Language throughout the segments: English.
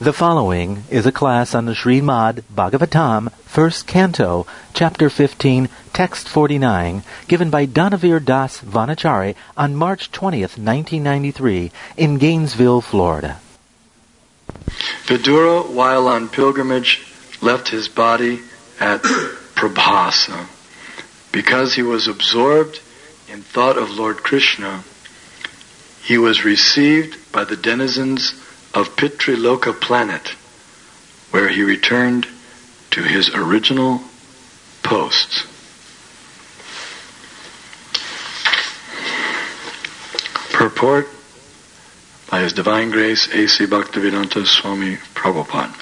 The following is a class on the Srimad Bhagavatam, 1st Canto, Chapter 15, Text 49, given by Dhanavir Das Vanachari on March 20th, 1993, in Gainesville, Florida. Vidura, while on pilgrimage, left his body at Prabhasa. Because he was absorbed in thought of Lord Krishna, he was received by the denizens of Pitriloka planet, where he returned to his original posts. Purport by His Divine Grace A.C. Bhaktivedanta Swami Prabhupada.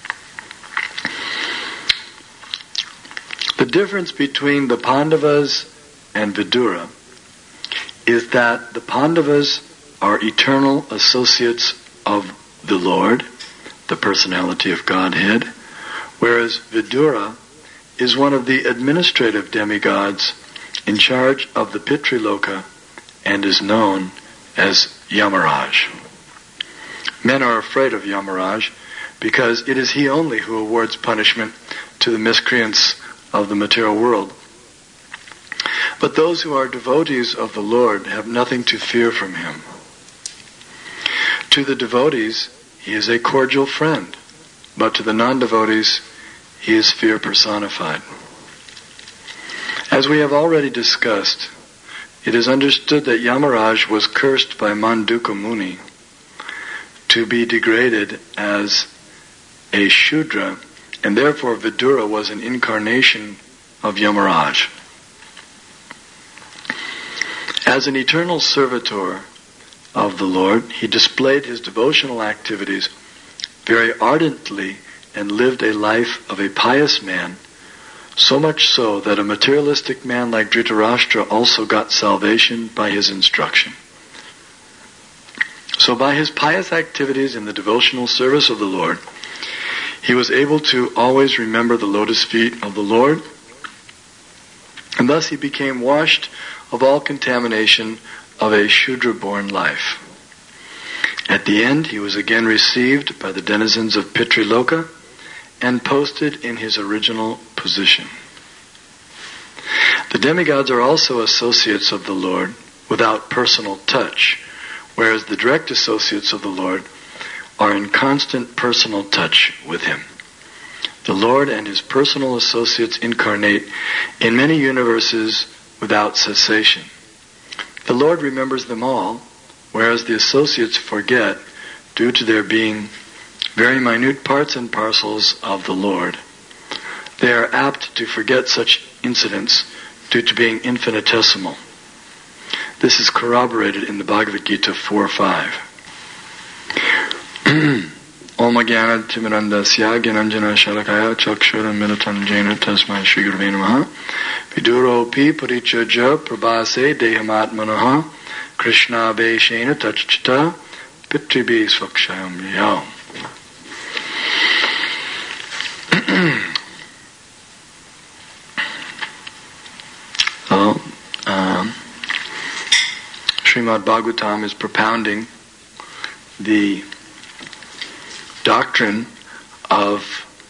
The difference between the Pandavas and Vidura is that the Pandavas are eternal associates of the Lord, the personality of Godhead, whereas Vidura is one of the administrative demigods in charge of the Pitriloka and is known as Yamaraj. Men are afraid of Yamaraj because it is he only who awards punishment to the miscreants of the material world. But those who are devotees of the Lord have nothing to fear from him. To the devotees, he is a cordial friend, but to the non-devotees, he is fear personified. As we have already discussed, it is understood that Yamaraj was cursed by Manduka Muni to be degraded as a Shudra, and therefore Vidura was an incarnation of Yamaraj. As an eternal servitor of the Lord, he displayed his devotional activities very ardently and lived a life of a pious man, so much so that a materialistic man like Dhritarashtra also got salvation by his instruction. So by his pious activities in the devotional service of the Lord, he was able to always remember the lotus feet of the Lord, and thus he became washed of all contamination of a Shudra-born life. At the end, he was again received by the denizens of Pitriloka and posted in his original position. The demigods are also associates of the Lord without personal touch, whereas the direct associates of the Lord are in constant personal touch with him. The Lord and his personal associates incarnate in many universes without cessation. The Lord remembers them all, whereas the associates forget due to their being very minute parts and parcels of the Lord. They are apt to forget such incidents due to being infinitesimal. This is corroborated in the Bhagavad Gita 4:5. Om Jnana Timirandasya Gyananjana Shalakaya Chakshura Militam Jena Tasmai Shri Gurave Namaha Viduro Pi Parichaja Prabhase Dehamatmanaha Krishna Veshena Tachchita Pitribi Svakshayam Yao. Srimad Bhagavatam is propounding the doctrine of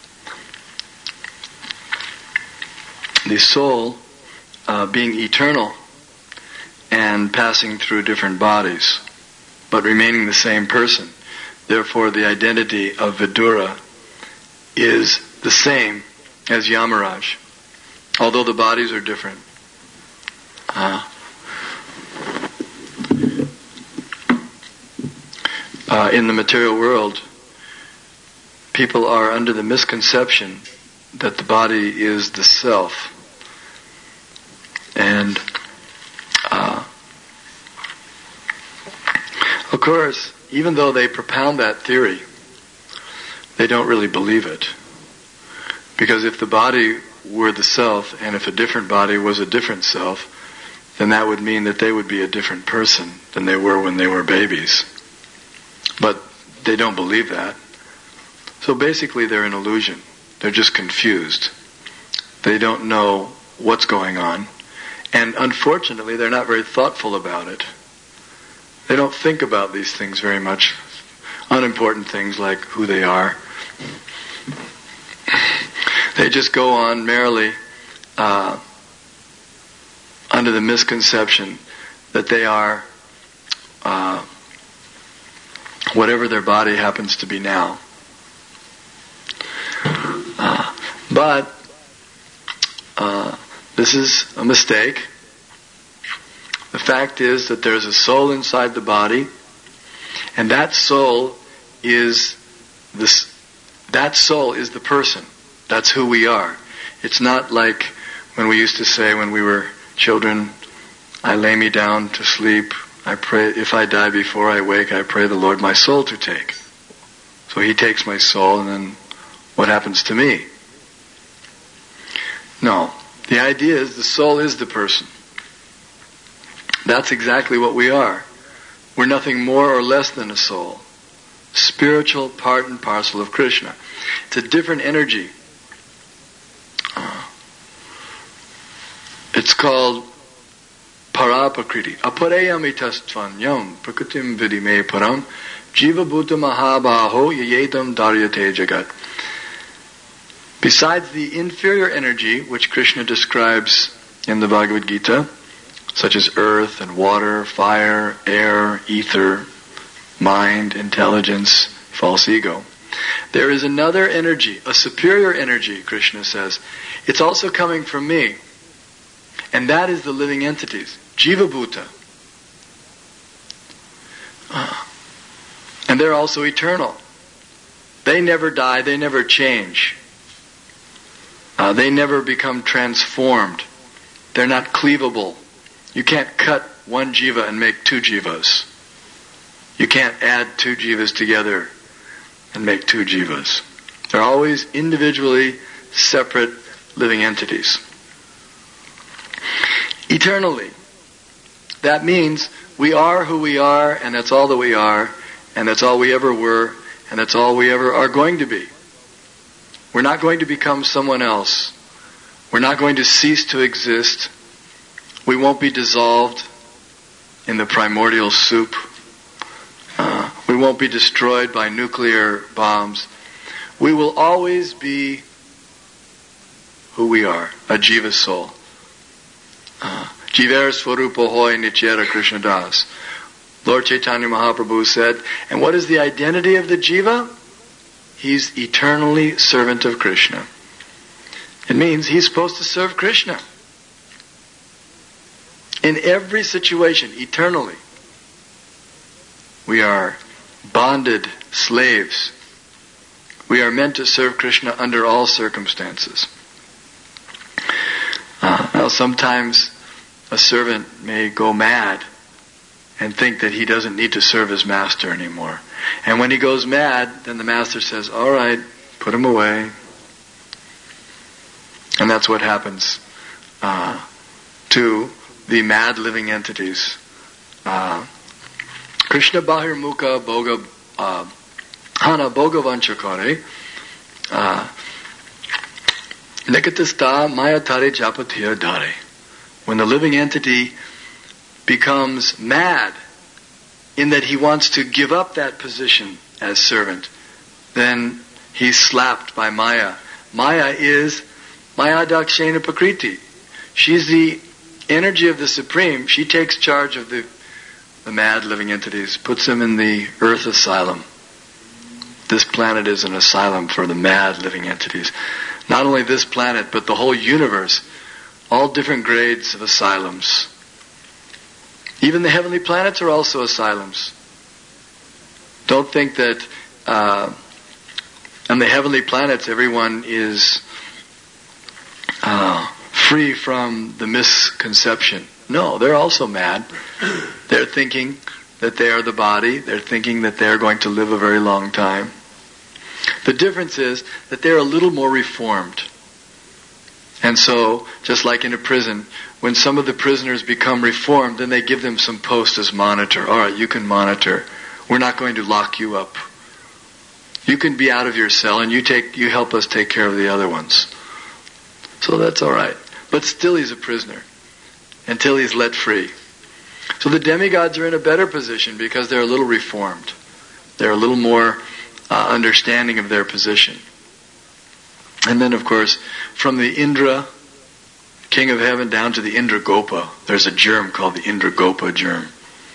the soul being eternal and passing through different bodies, but remaining the same person. Therefore, the identity of Vidura is the same as Yamaraj, although the bodies are different. In the material world, people are under the misconception that the body is the self. And of course, even though they propound that theory, they don't really believe it. Because if the body were the self, and if a different body was a different self, then that would mean that they would be a different person than they were when they were babies. But they don't believe that. So basically they're an illusion. They're just confused. They don't know what's going on. And unfortunately, they're not very thoughtful about it. They don't think about these things very much. unimportant things like who they are. They just go on merrily under the misconception that they are whatever their body happens to be now. But this is a mistake. The fact is that there's a soul inside the body, and that soul is the person. That's who we are. It's not like when we used to say when we were children, I lay me down to sleep, I pray, if I die before I wake, I pray the Lord my soul to take. So He takes my soul, and then what happens to me? No. The idea is the soul is the person. That's exactly what we are. We're nothing more or less than a soul. Spiritual part and parcel of Krishna. It's a different energy. It's called Parapakriti. Apareyamitastvanyam prakutim vidime param jiva bhuta mahabaho yayetam daryate jagat. Besides the inferior energy which Krishna describes in the Bhagavad Gita, such as earth and water, fire, air, ether, mind, intelligence, false ego, there is another energy, a superior energy, Krishna says. It's also coming from me. And that is the living entities, Jiva Bhuta. And they're also eternal. They never die, they never change. They never become transformed. They're not cleavable. You can't cut one jiva and make two jivas. You can't add two jivas together and make two jivas. They're always individually separate living entities. Eternally. That means we are who we are, and that's all that we are, and that's all we ever were, and that's all we ever are going to be. We're not going to become someone else. We're not going to cease to exist. We won't be dissolved in the primordial soup. We won't be destroyed by nuclear bombs. We will always be who we are, a jiva soul. Jiver Swarupa Hoy Nityera Krishna Das. Lord Chaitanya Mahaprabhu said, and what is the identity of the jiva? He's eternally servant of Krishna. It means he's supposed to serve Krishna. In every situation, eternally. We are bonded slaves. We are meant to serve Krishna under all circumstances. Now sometimes a servant may go mad and think that he doesn't need to serve his master anymore. And when he goes mad, then the master says, all right, put him away. And that's what happens to the mad living entities. Krishna Bahirmukha Bhoga Hana Bhogavanchakare Nikatasta Mayatare Japatiya Dare. When the living entity becomes mad in that he wants to give up that position as servant, then he's slapped by Maya. Maya is Maya Dakshena Pakriti. She's the energy of the Supreme. She takes charge of the mad living entities, puts them in the earth asylum. This planet is an asylum for the mad living entities. Not only this planet, but the whole universe. All different grades of asylums. Even the heavenly planets are also asylums. Don't think that on the heavenly planets everyone is free from the misconception. No, they're also mad. They're thinking that they are the body. They're thinking that they're going to live a very long time. The difference is that they're a little more reformed. And so, just like in a prison, when some of the prisoners become reformed, then they give them some post as monitor. All right, you can monitor. We're not going to lock you up. You can be out of your cell and you help us take care of the other ones. So that's all right. But still he's a prisoner until he's let free. So the demigods are in a better position because they're a little reformed. They're a little more understanding of their position. And then, of course, from the Indra, king of heaven, down to the Indragopa, there's a germ called the Indragopa germ.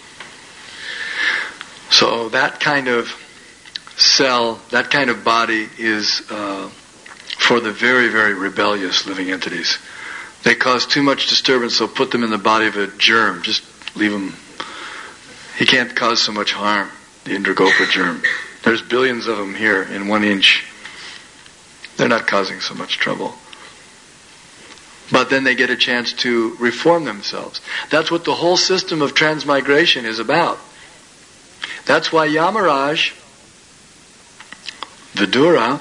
So that kind of cell, that kind of body is for the very, very rebellious living entities. They cause too much disturbance, so put them in the body of a germ. Just leave him. He can't cause so much harm, the Indragopa germ. There's billions of them here in 1 inch. They're not causing so much trouble. But then they get a chance to reform themselves. That's what the whole system of transmigration is about. That's why Yamaraj, Vidura,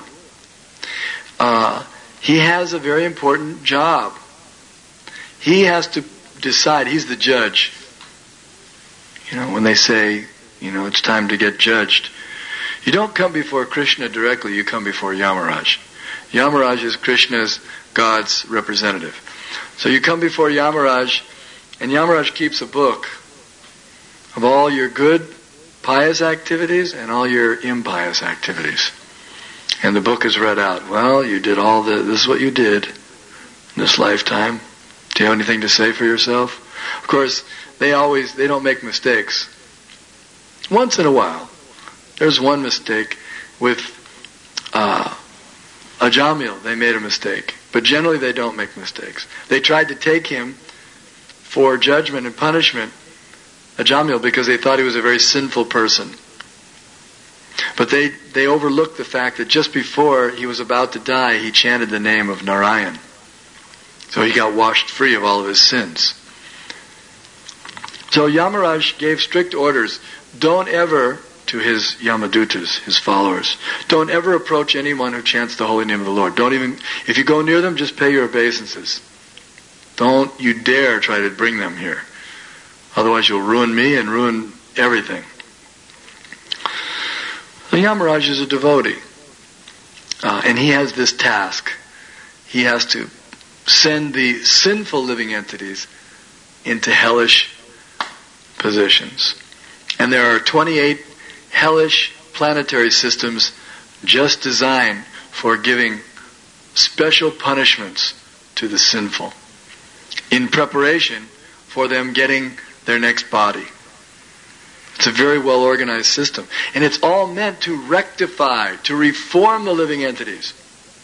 he has a very important job. He has to decide. He's the judge. When they say, it's time to get judged, you don't come before Krishna directly, you come before Yamaraj. Yamaraj is Krishna's, God's representative. So you come before Yamaraj, and Yamaraj keeps a book of all your good, pious activities and all your impious activities. And the book is read out. Well, you did this is what you did in this lifetime. Do you have anything to say for yourself? Of course, they don't make mistakes. Once in a while, there's one mistake with Ajamil. They made a mistake. But generally they don't make mistakes. They tried to take him for judgment and punishment, Ajamil, because they thought he was a very sinful person. But they overlooked the fact that just before he was about to die, he chanted the name of Narayan. So he got washed free of all of his sins. So Yamaraj gave strict orders. Don't ever, to his Yamadutas, his followers, don't ever approach anyone who chants the holy name of the Lord. If you go near them, just pay your obeisances. Don't you dare try to bring them here. Otherwise you'll ruin me and ruin everything. The Yamaraj is a devotee. And he has this task. He has to send the sinful living entities into hellish positions. And there are 28 hellish planetary systems just designed for giving special punishments to the sinful in preparation for them getting their next body. It's a very well organized system. And it's all meant to rectify, to reform the living entities.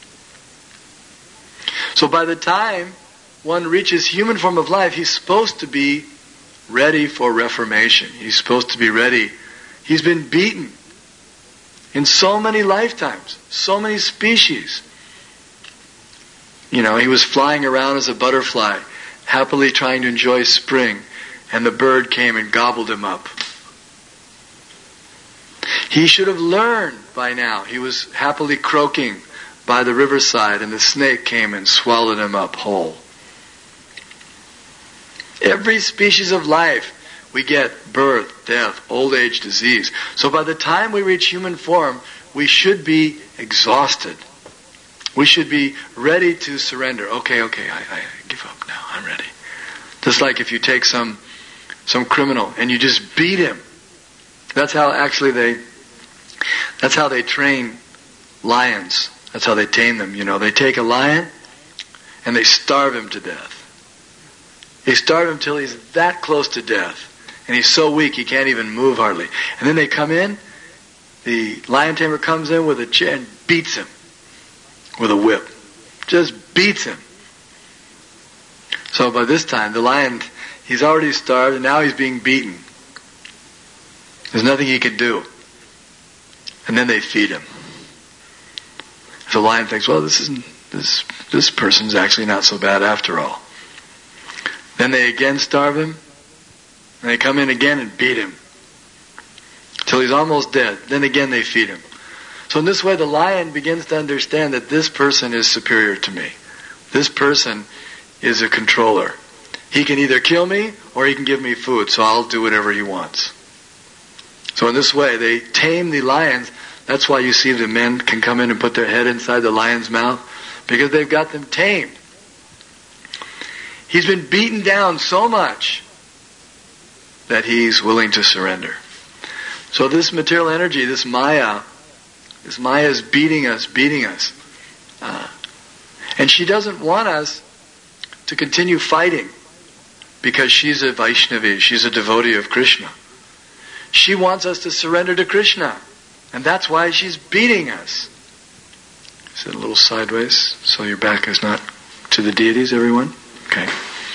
So by the time one reaches human form of life, he's supposed to be ready for reformation. He's supposed to be ready. He's been beaten in so many lifetimes, so many species. He was flying around as a butterfly, happily trying to enjoy spring, and the bird came and gobbled him up. He should have learned by now. He was happily croaking by the riverside, and the snake came and swallowed him up whole. Every species of life, we get birth, death, old age, disease. So by the time we reach human form, we should be exhausted. We should be ready to surrender. Okay, I give up now. I'm ready. Just like if you take some criminal and you just beat him. That's how they train lions. That's how they tame them. They take a lion and they starve him to death. They starve him till he's that close to death. And he's so weak he can't even move hardly. And then they come in, the lion tamer comes in with a chair and beats him with a whip. Just beats him. So by this time, the lion, he's already starved and now he's being beaten. There's nothing he can do. And then they feed him. So the lion thinks, well, this person's actually not so bad after all. Then they again starve him, and they come in again and beat him till he's almost dead. Then again they feed him. So in this way the lion begins to understand that this person is superior to me. This person is a controller. He can either kill me or he can give me food, so I'll do whatever he wants. So in this way they tame the lions. That's why you see the men can come in and put their head inside the lion's mouth, because they've got them tamed. He's been beaten down so much that he's willing to surrender. So this material energy, this Maya is beating us. And she doesn't want us to continue fighting because she's a Vaishnavi, she's a devotee of Krishna. She wants us to surrender to Krishna. And that's why she's beating us. Sit a little sideways so your back is not to the deities, everyone? Okay.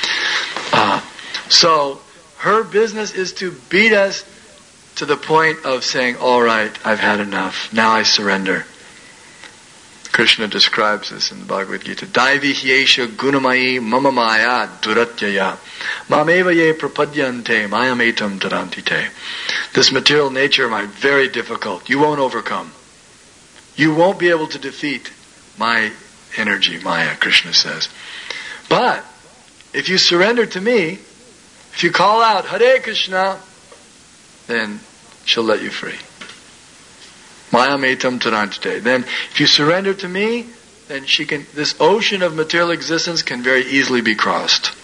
So her business is to beat us to the point of saying, all right, I've had enough. Now I surrender. Krishna describes this in the Bhagavad Gita. Daivi hyesha gunamayi mama maya duratyaya mameva ye prapadyante mayametam tarantite. This material nature of mine, very difficult. You won't overcome. You won't be able to defeat my energy, Maya, Krishna says. But if you surrender to me, if you call out Hare Krishna, then she'll let you free. Maya metam tarantite. Then if you surrender to me, then this ocean of material existence can very easily be crossed.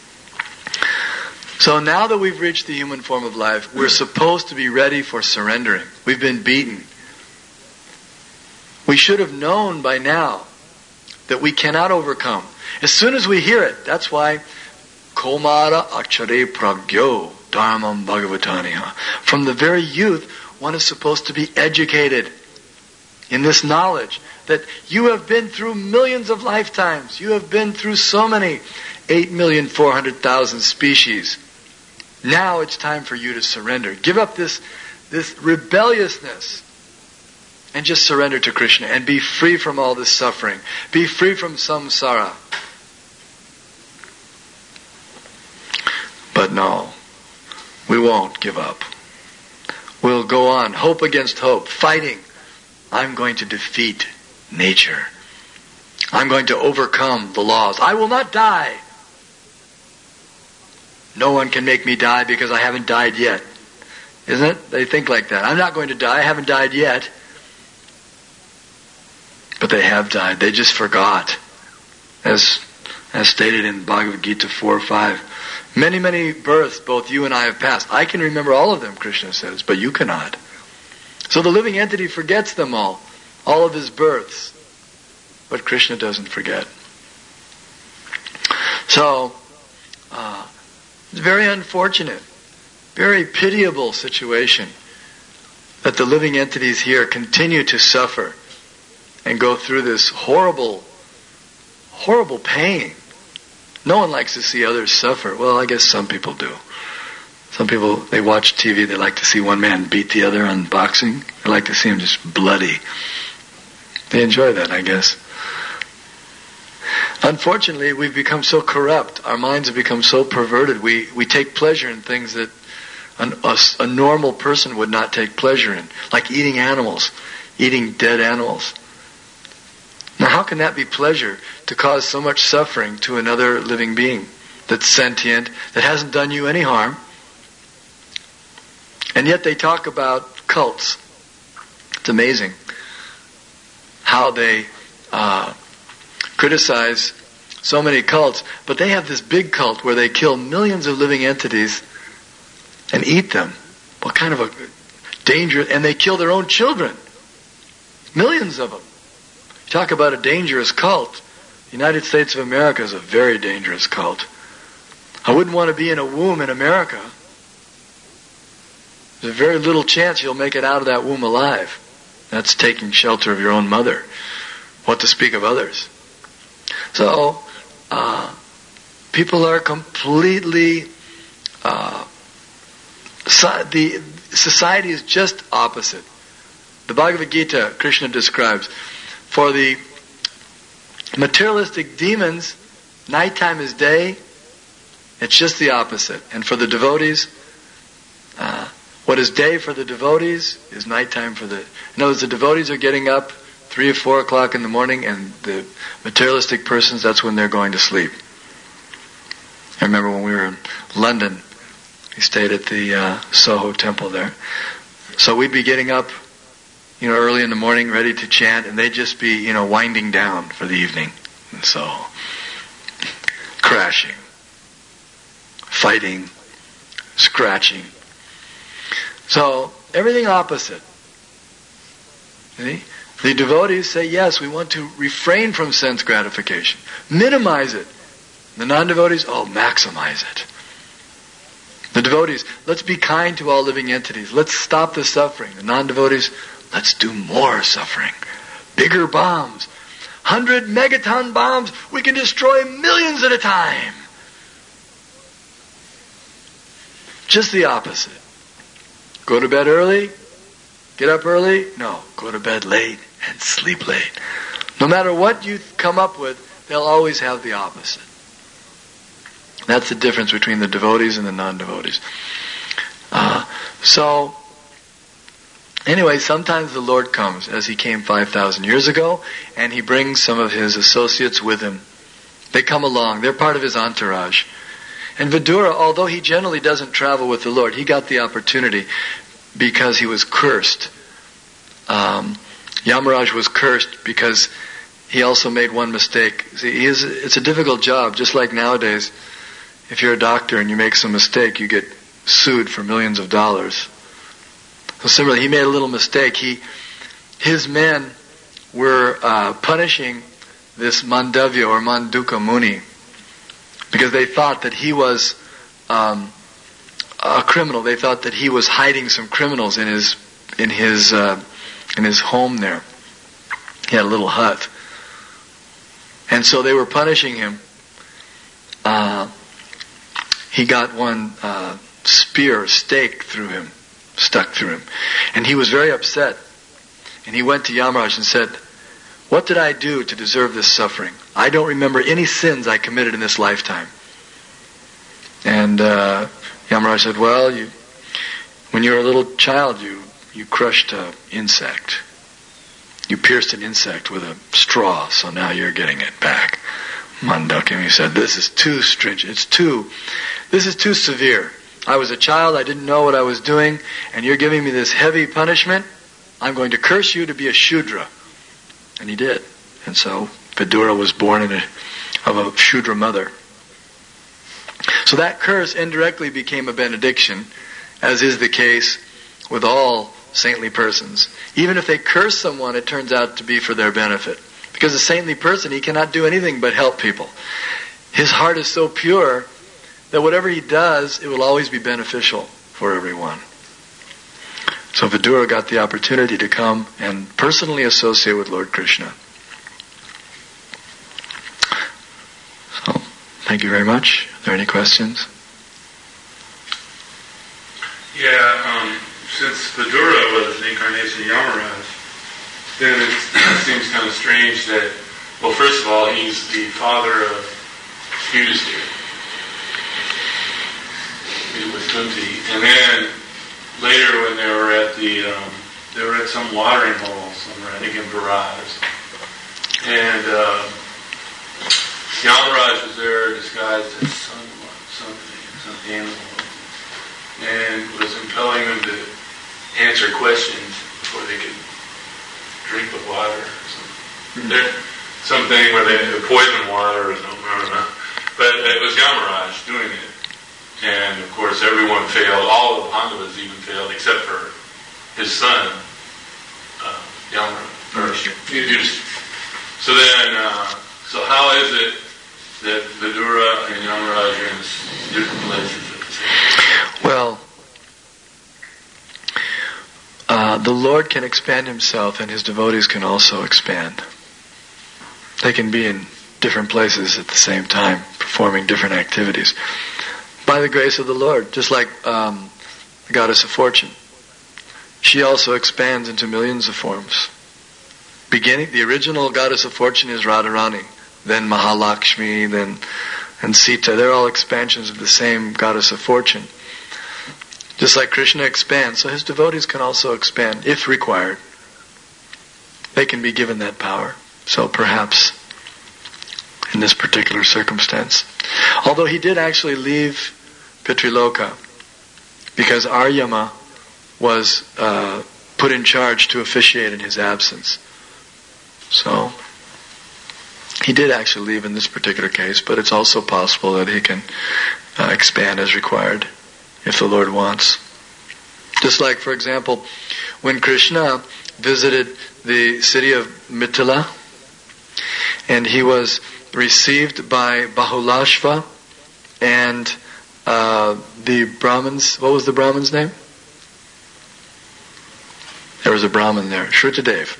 So now that we've reached the human form of life, we're supposed to be ready for surrendering. We've been beaten. We should have known by now that we cannot overcome. As soon as we hear it, that's why Komara Achare Pragyo Dharmam Bhagavataniha. From the very youth, one is supposed to be educated in this knowledge that you have been through millions of lifetimes. You have been through so many 8,400,000 species. Now it's time for you to surrender. Give up this rebelliousness and just surrender to Krishna and be free from all this suffering. Be free from samsara. But no, we won't give up. We'll go on, hope against hope, fighting. I'm going to defeat nature. I'm going to overcome the laws. I will not die. No one can make me die because I haven't died yet. Isn't it? They think like that. I'm not going to die. I haven't died yet. But they have died. They just forgot. As stated in Bhagavad Gita 4 or 5. Many, many births both you and I have passed. I can remember all of them, Krishna says, but you cannot. So the living entity forgets them all of his births. But Krishna doesn't forget. So, it's very unfortunate, very pitiable situation that the living entities here continue to suffer and go through this horrible, horrible pain. No one likes to see others suffer. Well, I guess some people do. Some people, they watch TV, they like to see one man beat the other on boxing. They like to see him just bloody. They enjoy that, I guess. Unfortunately, we've become so corrupt. Our minds have become so perverted. We take pleasure in things that a normal person would not take pleasure in. Like eating animals, eating dead animals. Now how can that be pleasure to cause so much suffering to another living being that's sentient, that hasn't done you any harm? And yet they talk about cults. It's amazing how they criticize so many cults, but they have this big cult where they kill millions of living entities and eat them. What kind of a danger, and they kill their own children. Millions of them. Talk about a dangerous cult. The United States of America is a very dangerous cult. I wouldn't want to be in a womb in America. There's a very little chance you'll make it out of that womb alive. That's taking shelter of your own mother. What to speak of others? So, people are completely... the society is just opposite. The Bhagavad Gita, Krishna describes, for the materialistic demons, nighttime is day. It's just the opposite. And for the devotees, what is day for the devotees is nighttime for the... In other words, the devotees are getting up 3 or 4 o'clock in the morning, and the materialistic persons, that's when they're going to sleep. I remember when we were in London, we stayed at the Soho Temple there. So we'd be getting up, early in the morning, ready to chant, and they'd just be, winding down for the evening. And so, crashing, fighting, scratching. So, everything opposite. See? The devotees say, yes, we want to refrain from sense gratification. Minimize it. The non-devotees, maximize it. The devotees, let's be kind to all living entities. Let's stop the suffering. The non-devotees, let's do more suffering. Bigger bombs. 100 megaton bombs. We can destroy millions at a time. Just the opposite. Go to bed early. Get up early. No, go to bed late and sleep late. No matter what you come up with, they'll always have the opposite. That's the difference between the devotees and the non-devotees. Anyway, sometimes the Lord comes, as He came 5,000 years ago, and He brings some of His associates with Him. They come along. They're part of His entourage. And Vidura, although he generally doesn't travel with the Lord, he got the opportunity because he was cursed. Yamaraj was cursed because he also made one mistake. See, it's a difficult job, just like nowadays. If you're a doctor and you make some mistake, you get sued for millions of dollars. So similarly, he made a little mistake. His men were punishing this Mandavya or Manduka Muni because they thought that he was a criminal. They thought that he was hiding some criminals in his home there. He had a little hut, and so they were punishing him. He got one stake stuck through him. And he was very upset. And he went to Yamaraj and said, "What did I do to deserve this suffering? I don't remember any sins I committed in this lifetime." And Yamaraj said, "Well, when you were a little child, you crushed an insect. You pierced an insect with a straw, so now you're getting it back." Mandukya, he said, "This is too stringent. This is too severe. I was a child, I didn't know what I was doing, and you're giving me this heavy punishment. I'm going to curse you to be a Shudra." And he did. And so Vidura was born of a Shudra mother. So that curse indirectly became a benediction, as is the case with all saintly persons. Even if they curse someone, it turns out to be for their benefit. Because a saintly person, he cannot do anything but help people. His heart is so pure that whatever he does, it will always be beneficial for everyone. So Vidura got the opportunity to come and personally associate with Lord Krishna. So, thank you very much. Are there any questions? Yeah, since Vidura was the incarnation of Yamaraj, then it seems kind of strange that, well, first of all, he's the father of Yudhisthira with Kunti, and then later when they were at some watering hole somewhere, I think in Varaz, and Yamaraj was there disguised as some animal, and was impelling them to answer questions before they could drink the water or something. Something where they poison water or something, I don't know. But it was Yamaraj doing it. And of course everyone failed, all of the Pandavas even failed except for his son, Yamaraj. So then, so how is it that Vidura and Yamaraj are in different places at the same time? Well, the Lord can expand Himself, and His devotees can also expand. They can be in different places at the same time, performing different activities. By the grace of the Lord, just like the Goddess of Fortune. She also expands into millions of forms. The original Goddess of Fortune is Radharani, then Mahalakshmi, and Sita. They're all expansions of the same Goddess of Fortune. Just like Krishna expands, so His devotees can also expand, if required. They can be given that power. So perhaps in this particular circumstance. Although he did actually leave Pitriloka, because Aryama was put in charge to officiate in his absence. So he did actually leave in this particular case, but it's also possible that he can expand as required, if the Lord wants. Just like, for example, when Krishna visited the city of Mithila, and he was received by Bahulashva and the Brahmins. What was the Brahmin's name? There was a Brahmin there, Shrutadev.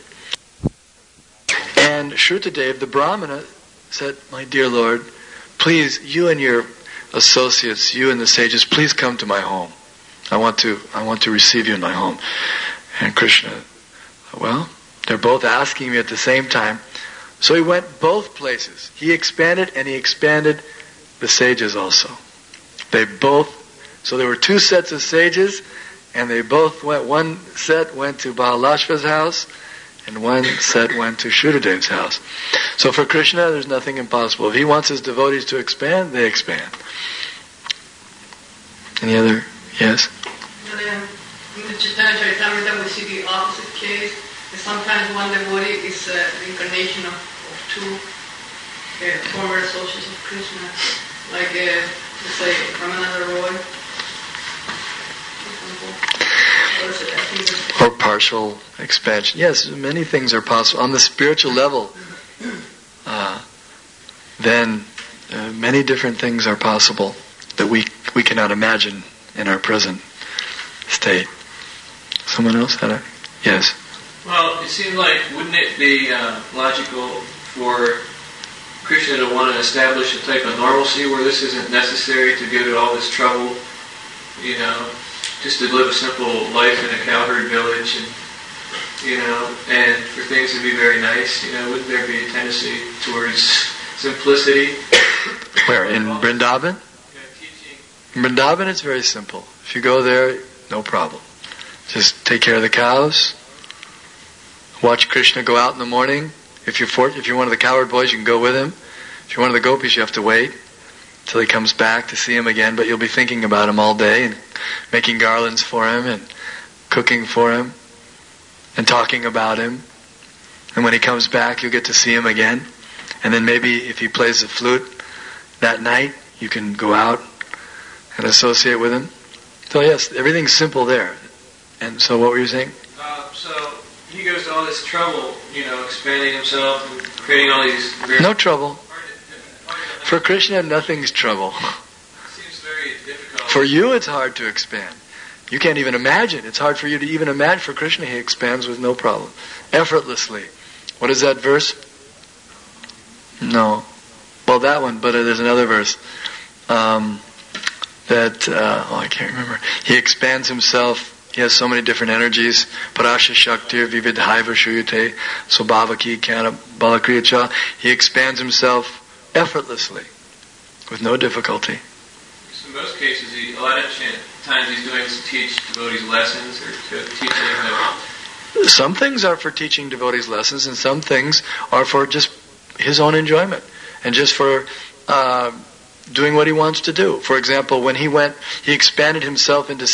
And Shrutadev, the Brahmana, said, "My dear Lord, please, you and your associates, you and the sages, please come to my home. I want to receive you in my home." And Krishna, well, they're both asking me at the same time. So he went both places. He expanded and he expanded the sages also. So there were two sets of sages, and they both went, one set went to Bahalashva's house, and one set went to Shrutadev's house. So for Krishna, there's nothing impossible. If he wants his devotees to expand, they expand. Any other? Yes? And then in the Chaitanya Charitamrita we see the opposite case. Sometimes one devotee is the incarnation of two former associates of Krishna, like, let's say, Ramananda Roy, for example. Or partial expansion. Yes, many things are possible. On the spiritual level, then many different things are possible that we cannot imagine in our present state. Someone else had a... Yes? Well, it seems like, wouldn't it be logical for Krishna to want to establish a type of normalcy where this isn't necessary to go to all this trouble, just to live a simple life in a cowherd village, and for things to be very nice, wouldn't there be a tendency towards simplicity? Where? In Vrindavan? In Vrindavan it's very simple. If you go there, no problem. Just take care of the cows. Watch Krishna go out in the morning. If you're one of the cowherd boys, you can go with him. If you're one of the gopis, you have to wait till he comes back to see him again. But you'll be thinking about him all day and making garlands for him and cooking for him and talking about him. And when he comes back, you'll get to see him again. And then maybe if he plays the flute that night, you can go out and associate with him. So yes, everything's simple there. And so what were you saying? So he goes to all this trouble, expanding himself and creating all these... No trouble. For Krishna, nothing's trouble. It seems very difficult. For you, it's hard to expand. You can't even imagine. It's hard for you to even imagine. For Krishna, he expands with no problem. Effortlessly. What is that verse? No. Well, that one, but there's another verse. I can't remember. He expands himself. He has so many different energies. Parasha Shaktir Vividhaiva Shuyate Swabhavaki Kana Balakriyacha. He expands himself effortlessly, with no difficulty. So in most cases, a lot of times he's doing to teach devotees lessons or to teach them. Some things are for teaching devotees lessons, and some things are for just his own enjoyment and just for doing what he wants to do. For example, when he went, he expanded himself into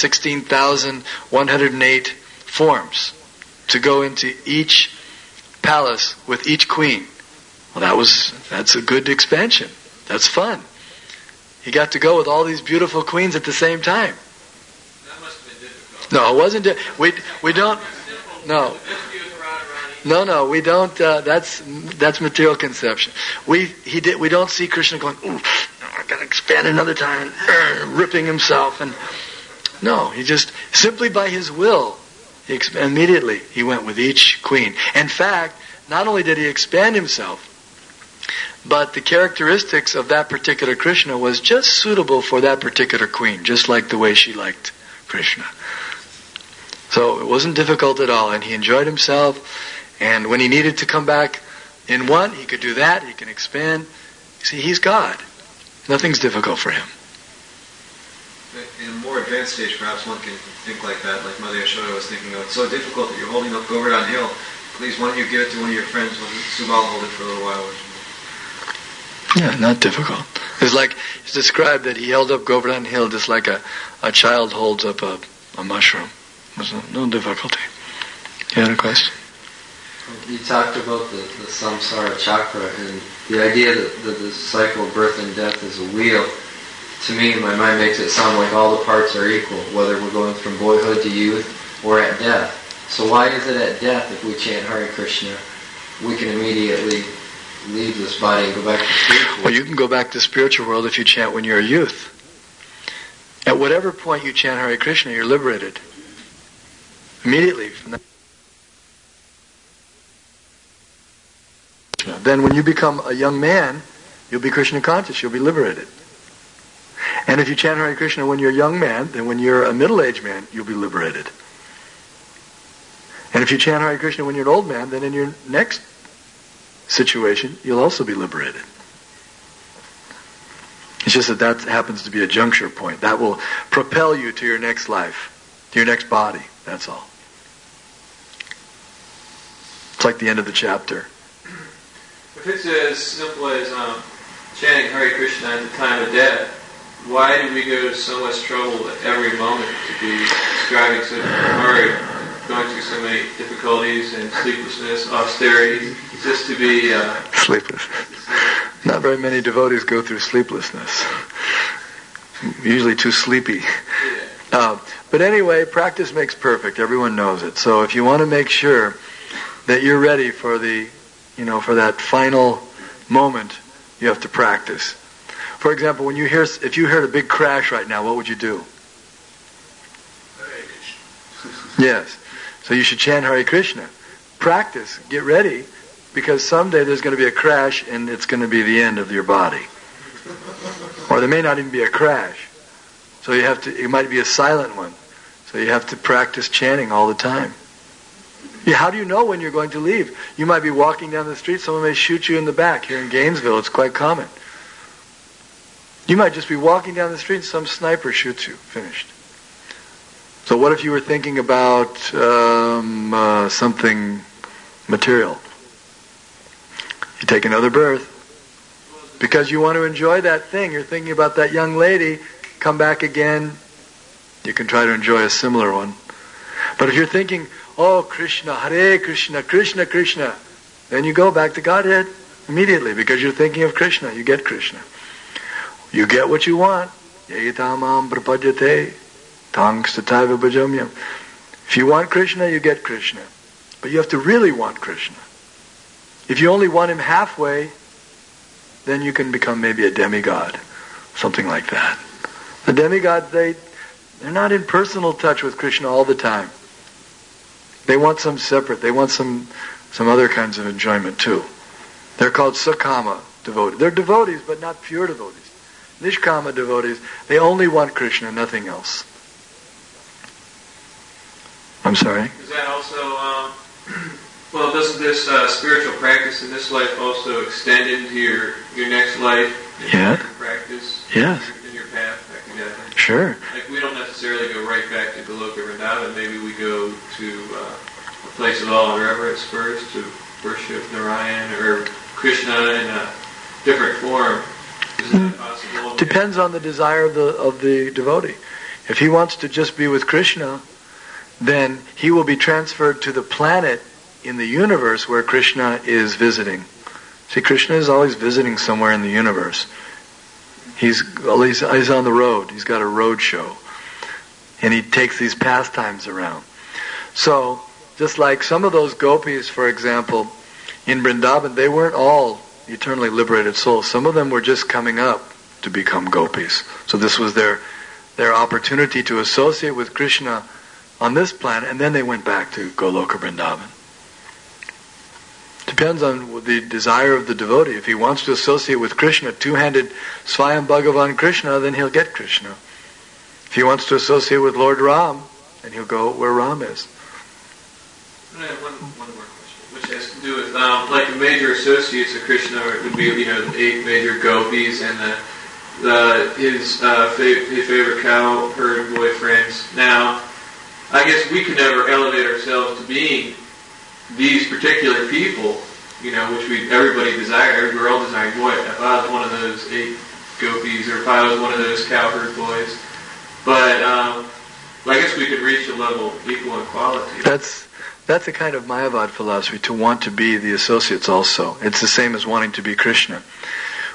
16,108 forms to go into each palace with each queen. Well, that's a good expansion. That's fun. He got to go with all these beautiful queens at the same time. That must have been difficult. No, it wasn't. We don't. No. No, we don't. That's material conception. We don't see Krishna going, "Ooh, I got to expand another time," and ripping himself. And no, he just simply by his will, immediately he went with each queen. In fact, not only did he expand himself, but the characteristics of that particular Krishna was just suitable for that particular queen, just like the way she liked Krishna. So it wasn't difficult at all, and he enjoyed himself. And when he needed to come back in one, he could do that. He can expand. You see, he's God. Nothing's difficult for him. In a more advanced stage, perhaps one can think like that, like Mother Yashoda was thinking, it's so difficult that you're holding up Govardhan Hill. Please, why don't you give it to one of your friends? Subal hold it for a little while. Yeah, not difficult. It's like, it's described that he held up Govardhan Hill just like a child holds up a mushroom. There's no difficulty. You had a question? You talked about the samsara chakra and the idea that the cycle of birth and death is a wheel. to me, my mind makes it sound like all the parts are equal, whether we're going from boyhood to youth or at death. So why is it at death, if we chant Hare Krishna, we can immediately leave this body and go back to the spiritual world? Well, you can go back to the spiritual world if you chant when you're a youth. At whatever point you chant Hare Krishna, you're liberated. Immediately. Then when you become a young man, you'll be Krishna conscious, you'll be liberated. And if you chant Hare Krishna when you're a young man, then when you're a middle-aged man, you'll be liberated. And if you chant Hare Krishna when you're an old man, then in your next situation, you'll also be liberated. It's just that happens to be a juncture point. That will propel you to your next life, to your next body, that's all. It's like the end of the chapter. If it's as simple as chanting Hare Krishna at the time of death, why do we go to so much trouble at every moment to be striving so hard, going through so many difficulties and sleeplessness, austerity, just to be... Sleepless. Not very many devotees go through sleeplessness. Usually too sleepy. But anyway, practice makes perfect. Everyone knows it. So if you want to make sure that you're ready for for that final moment, you have to practice. For example, if you heard a big crash right now, what would you do? Yes. So you should chant Hare Krishna. Practice. Get ready, because someday there's going to be a crash and it's going to be the end of your body. Or there may not even be a crash. So it might be a silent one. So you have to practice chanting all the time. Yeah, how do you know when you're going to leave? You might be walking down the street, someone may shoot you in the back. Here in Gainesville, it's quite common. You might just be walking down the street and some sniper shoots you. Finished. So what if you were thinking about something material? You take another birth. Because you want to enjoy that thing. You're thinking about that young lady. Come back again. You can try to enjoy a similar one. But if you're thinking, oh, Krishna, Hare Krishna, Krishna, Krishna, then you go back to Godhead immediately because you're thinking of Krishna. You get Krishna. You get what you want. Yayitamam prapadyate tangstataiva bhajamyam. If you want Krishna, you get Krishna. But you have to really want Krishna. If you only want him halfway, then you can become maybe a demigod. Something like that. The demigods, they're not in personal touch with Krishna all the time. They want some separate. They want some other kinds of enjoyment too. They're called sakama devotees. They're devotees, but not pure devotees. Nishkama devotees, they only want Krishna, nothing else. I'm sorry? Is that also, doesn't this spiritual practice in this life also extend into your next life? Yeah. Practice? Yes. In your path back together? Sure. Like we don't necessarily go right back to Goloka Vrindavan. Maybe we go to a place of awe and reverence first to worship Narayan or Krishna in a different form. Isn't that possible? Depends on the desire of the devotee. If he wants to just be with Krishna, then he will be transferred to the planet in the universe where Krishna is visiting. See, Krishna is always visiting somewhere in the universe. He's on the road. He's got a road show. And he takes these pastimes around. So, just like some of those gopis, for example, in Vrindavan, they weren't all eternally liberated souls. Some of them were just coming up to become gopis. So this was their opportunity to associate with Krishna on this planet, and then they went back to Goloka Vrindavan. Depends on the desire of the devotee. If he wants to associate with Krishna, two-handed Swayam Bhagavan Krishna, then he'll get Krishna. If he wants to associate with Lord Ram, then he'll go where Ram is. I have one more question, which has to do with like the major associates of Krishna would be the 8 major gopis and his favorite cow herd boyfriends. Now, I guess we can never elevate ourselves to being these particular people, which everybody desire. We're all desiring, boy, if I was one of those 8 gopis, or if I was one of those cowherd boys. But I guess we could reach a level equal in quality. That's a kind of Mayavad philosophy, to want to be the associates also. It's the same as wanting to be Krishna.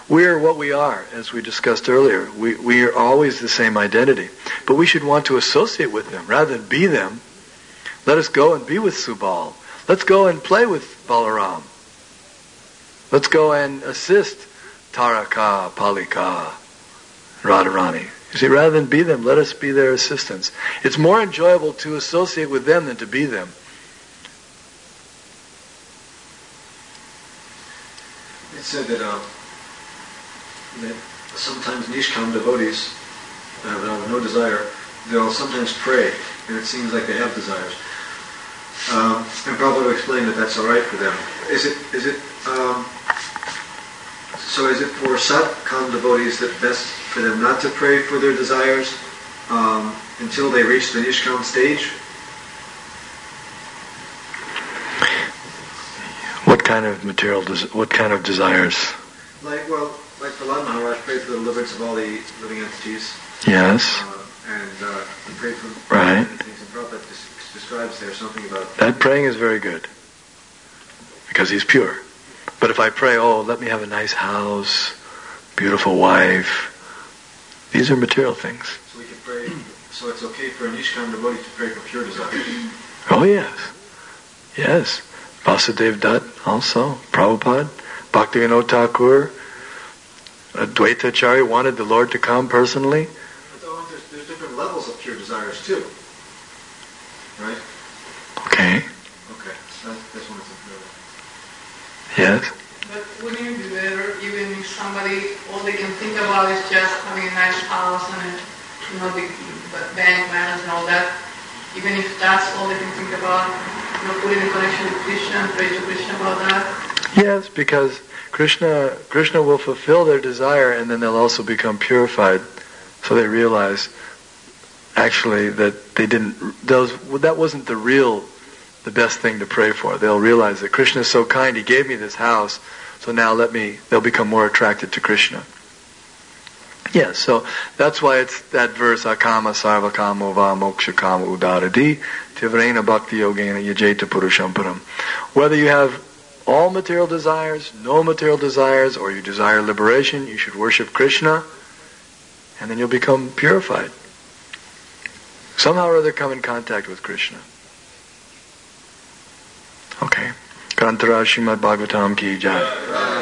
We're what we are, as we discussed earlier. We are always the same identity. But we should want to associate with them rather than be them. Let us go and be with Subal. Let's go and play with Balaram. Let's go and assist Taraka, Palika, Radharani. You see, rather than be them, let us be their assistants. It's more enjoyable to associate with them than to be them. It said that sometimes Nishkam devotees that have no desire, they'll sometimes pray, and it seems like they have desires. And Prabhupada explained that that's all right for them. Is it for Satkam devotees that best for them not to pray for their desires until they reach the Nishkam stage? What kind of what kind of desires? Like Prahlad Maharaj prayed for the deliverance of all the living entities. Yes. And he prayed for right. things. And Prabhupada describes there something about that. Praying is very good because he's pure. But if I pray, let me have a nice house, beautiful wife, these are material things. So we can pray. So it's okay for a Nishkam devotee to pray for pure desire. Oh yes. Vasudev Dutt also, Prabhupada, Bhaktivinoda Thakur, Advaitacharya wanted the Lord to come personally. But there's different levels of pure desires too, right? Okay. That's one of the. Yes. But wouldn't it be better even if somebody, all they can think about is just having a nice house and the bank balance and all that, even if that's all they can think about, put in a connection with Krishna and pray to Krishna about that? Yes, because Krishna will fulfill their desire and then they'll also become purified. So they realize actually that that wasn't the best thing to pray for. They'll realize that Krishna is so kind, he gave me this house, so now they'll become more attracted to Krishna. Yes, so that's why it's that verse, Akama sarvakamo va mokshakama udaradi tivrena bhakti yogena yajeta purusham param. Whether you have all material desires, no material desires, or you desire liberation, you should worship Krishna, and then you'll become purified. Somehow or other come in contact with Krishna. Okay. Grantara Srimad Bhagavatam ki jai.